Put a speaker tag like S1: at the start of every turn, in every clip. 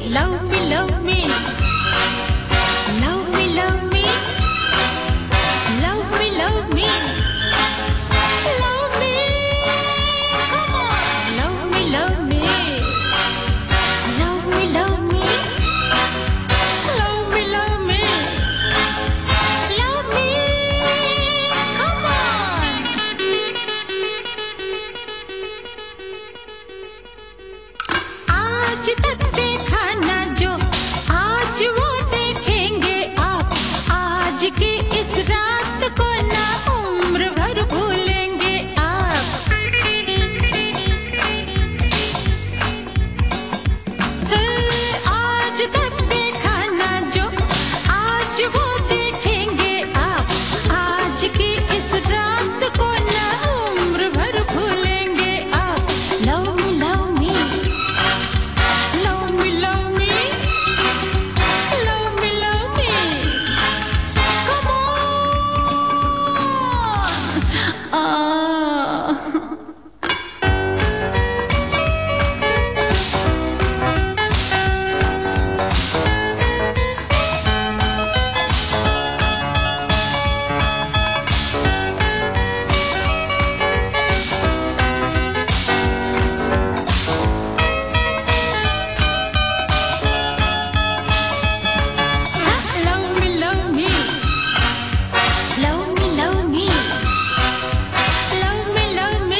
S1: love me, love me, love me, love me, love me, love me, love me, come on, love me, love me, love me, love me, love me, love me, love me, come on. आज तक देखा ना जो आज वो देखेंगे आप, आज की इस रात को ना उम्र भर भूलेंगे आप। आज तक देखा ना जो आज वो देखेंगे आप, आज की इस रात को ना उम्र भर भूलेंगे आप। Love me, love me, love me, love me, love me, love me, come on. Love me, love me, love me, love me, love me, love me,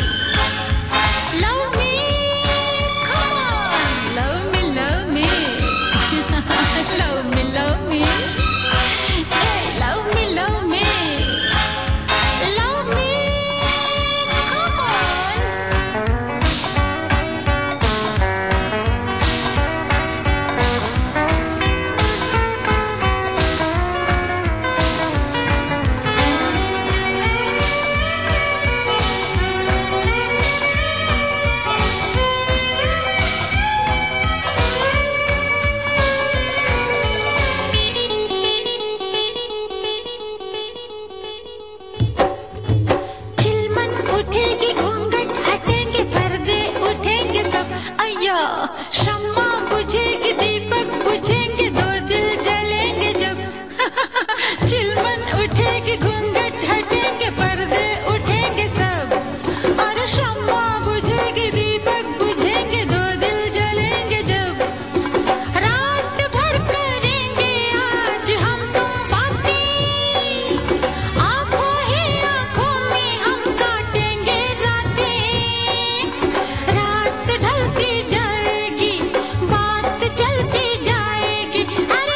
S1: love me, come on, love me, love me, love me, love me, hey, love me, love me, love me, come on. चिलमन उठेगी, घूंघट हटेंगे, पर्दे उठेंगे सब, अय्या शम्मा बुझेगी, दीपक बुझेंगे, दो दिल जलेंगे जब। चिलमन उठेगी, घूंघट हटेंगे, पर्दे उठेंगे सब, और शम्मा बुझेगी, दीपक बुझेंगे, दो दिल जलेंगे जब। रात भर करेंगे आज हम तुम बातें, आंखों ही आंखों में हम काटेंगे रातें। रात ढलती जाएगी, बात चलती जाएगी, अरे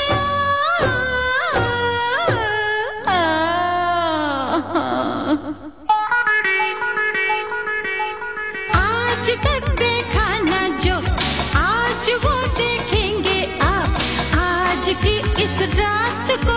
S1: आज तक देखा ना जो आज वो देखेंगे आप, आज की इस रात को